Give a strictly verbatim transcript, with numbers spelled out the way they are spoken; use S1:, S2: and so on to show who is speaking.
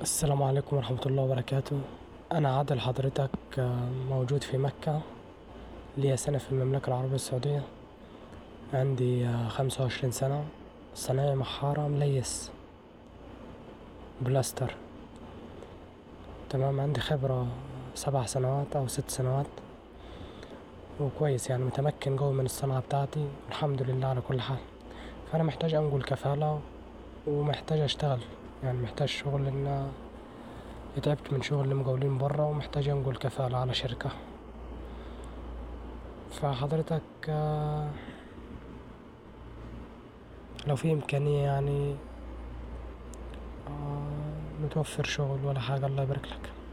S1: السلام عليكم ورحمة الله وبركاته. أنا عادل حضرتك، آه، موجود في مكة. ليا سنة في المملكة العربية السعودية. عندي آه، خمسة وعشرين سنة. صنايعي محارة مليس بلاستر. تمام. عندي خبرة سبع سنوات أو ست سنوات، وكويس يعني متمكن جوي من الصنعة بتاعتي الحمد لله على كل حال. فأنا محتاج أنقل كفالة ومحتاج أشتغل، يعني محتاج شغل، لأن تعبت من شغل المقاولين برا ومحتاج أنقل كفالة على شركة. فحضرتك آه، لو في إمكانية يعني آه، متوفر شغل ولا حاجة، الله يبارك لك.